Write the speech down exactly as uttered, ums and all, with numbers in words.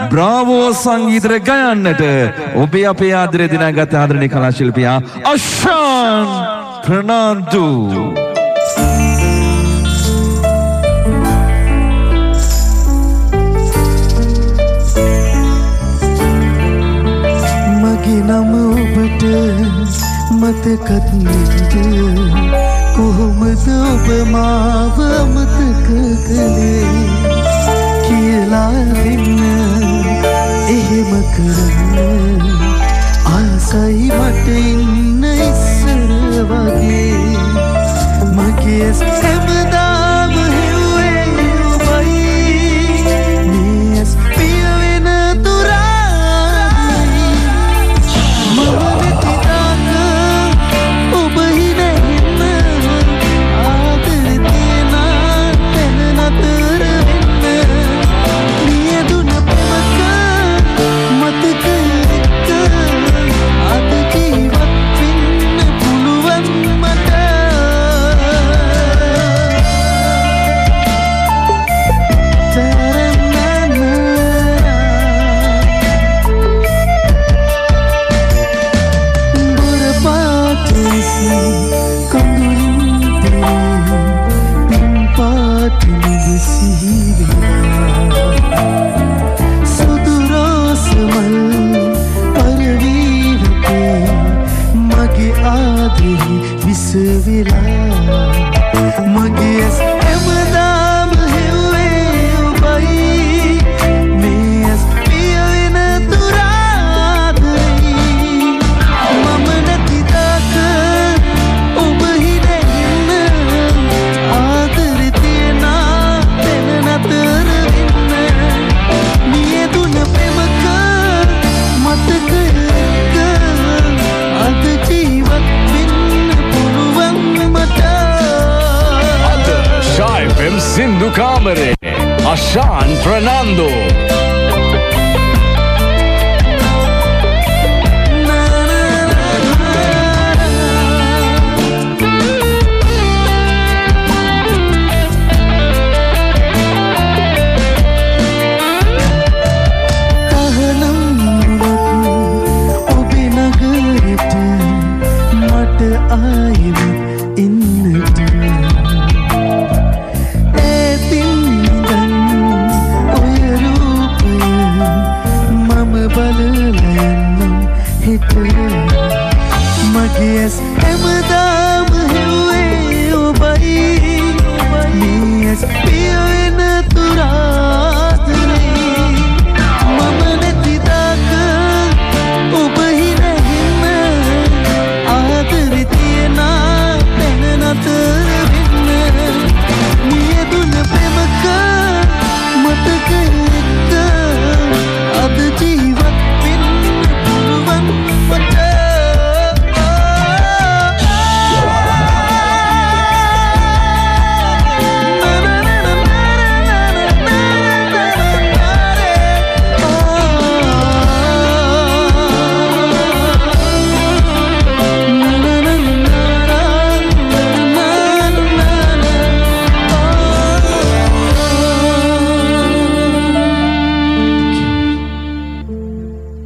බ්‍රාවෝ සංගීතය ගයන්නට ඔබේ අපේ ආදරේ දිනාගත ආදරණීය කලා ශිල්පියා අෂාන් ප්‍රනාන්දු. මගේ නම ඔබට මතකත් නේද? කොහොමද ඔබ මාව අමතක කළේ කියලා දෙන්න එහෙම කරන්න ආසයි මට ඉන්න ඉස්සර වගේ මගේ හැමදාම හිව්වේ ඔබයි මේ ඇස් පිය වෙන තුරායි මම නැති තාක ඔබ හිනෙන්න ආදර තියන තැන නතර Sindhu Kamare.